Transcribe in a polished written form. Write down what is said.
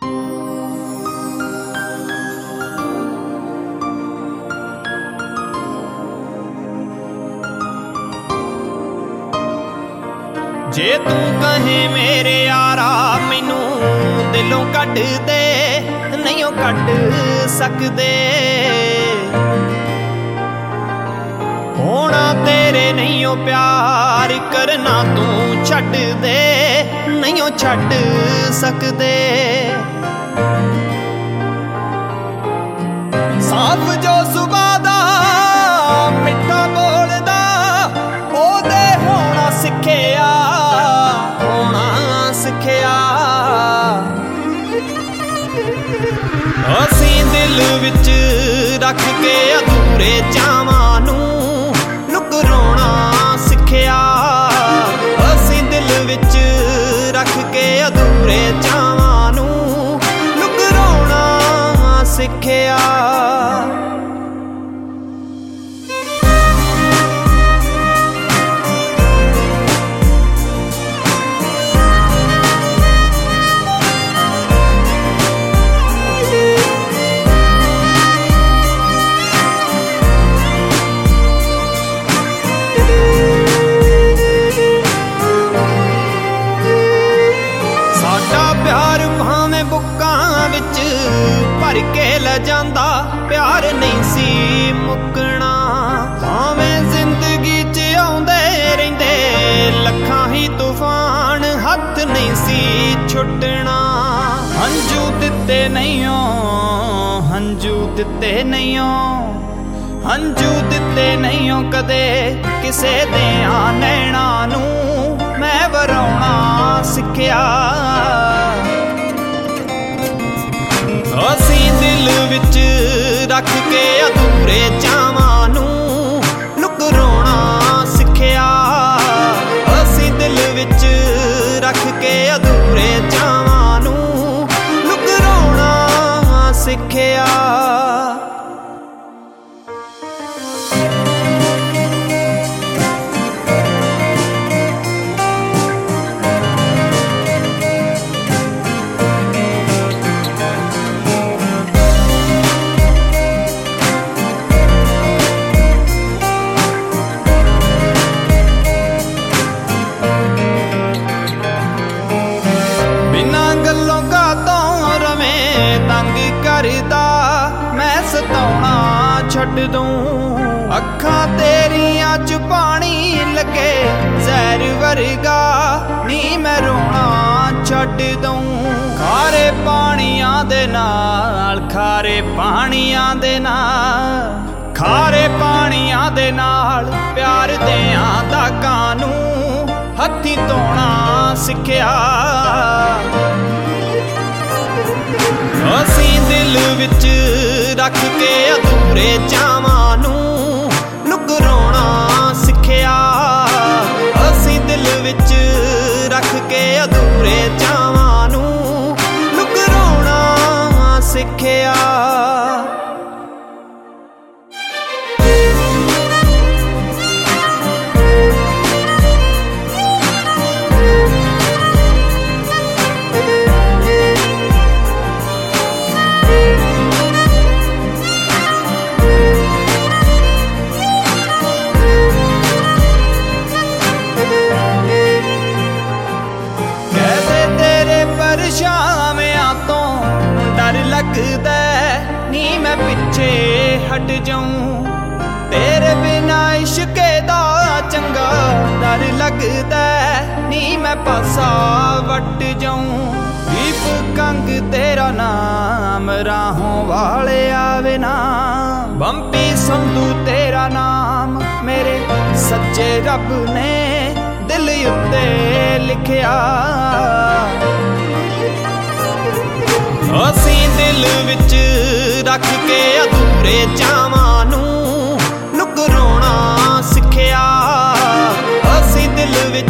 जे तू कहे मेरे यारा मैनू दिलों कट दे, नहीं ओ कट सकदे। होना तेरे नहीं ओ प्यार, करना तू छड्ड दे, नहीं ओ छड्ड सकदे। साफ जो सुबह दा मिठा बोलदा, ओदे होना सिखिया, होना सिखिया। असीं दिल विच रख के अधूरे चावां नूं नुकराउणा सिखिया। असीं दिल विच रख के अधूरे चावां नूं नुकराउणा सिखिया। प्यार भावें बुक्कां विच भर के ले जांदा, प्यार नहीं सी मुकना। भावें जिंदगी च आउंदे रहिंदे लखां ही तूफान, हथ नहीं सी छुटना। हंजू दिते नहीं हो, हंजू दिते नहीं हो, हंजू दिते नहीं हो कदे किसे दियां नैणां नूं मैं वराउणा सिखिया। असीं दिल विच रख के अधूरे चावां नूं नुकराउणा सिखिया। असीं दिल विच रख के अधूरे चावां नूं नुकराउणा सिखिया। करदा मैं सताउणा छड्ड दूं, अखां तेरियां च पानी लगे जहर वर्गा नी मैं रोना छड्ड दूं। खारे पानियां दे नाल, खारे पानियां दे नाल, खारे पानियां दे नाल प्यार दियां दागां नूं हत्थीं धोणा सिखिया। असीं दिल विच रख के अधूरे चावां नूं नुकराउणा सिखिया। असीं दिल विच रख के अधूरे चावां नूं नुकराउणा सिखिया। शामियां तो डर लगदा नी मैं पिछे हट जाऊं, तेरे बिना इश्के दा चंगा डर लगदा नी मैं पासा वट जाऊं। दीप कंग तेरा नाम राहों वाले आवे ना, बंपी संधू तेरा नाम मेरे सच्चे रब ने दिल उत्ते लिखिया। असीं दिल विच रख के अधूरे चावां नूं नुकराउणा सिखिया। असीं दिल विच